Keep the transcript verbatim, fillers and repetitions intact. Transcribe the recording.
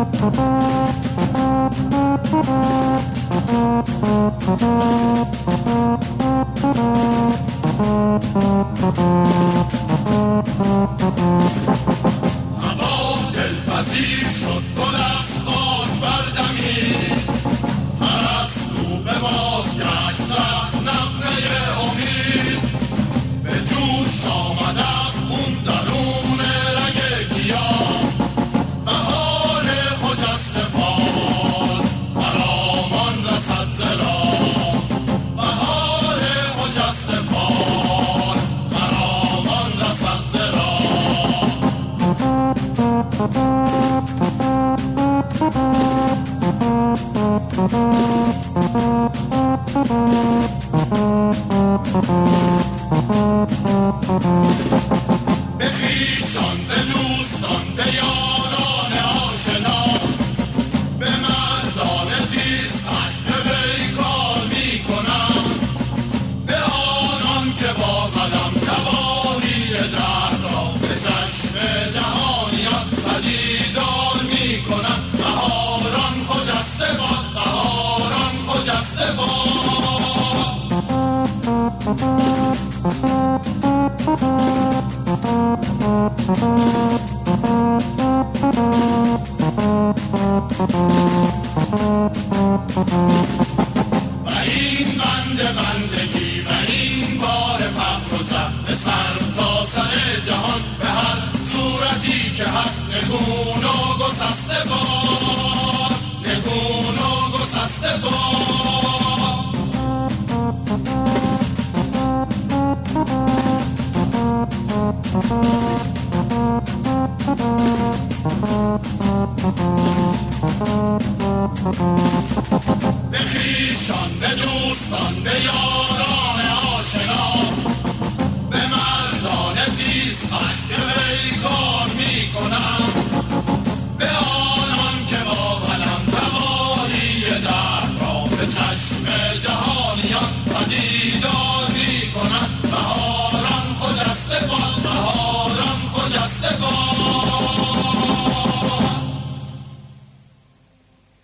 هوا دلپذیر شد، گل از خاک بردمید، پرستو به بازگشت زد نغمه امید، به جوش آمد از خون درون رگ گیاه، بهار خجسته فال فرامان رسد ز راه، بهار خجسته فال فرامان رسد ز راه. به خویشان، به دوستان، به یاران آشنا، به مردان تیز خشم پیکار می کنم، به آنان که با قلم تباهی درد را به چشم جهانیان پدیدار می کنم. بهاران خجسته باد، بهاران خجسته باد. و این بنده بندگی و این بار فقر و جهل به سر تا سر جهان، به هر صورتی که هست نگون و گسسته باد، نگون و گسسته باد. به خویشان، به دوستان، به یاران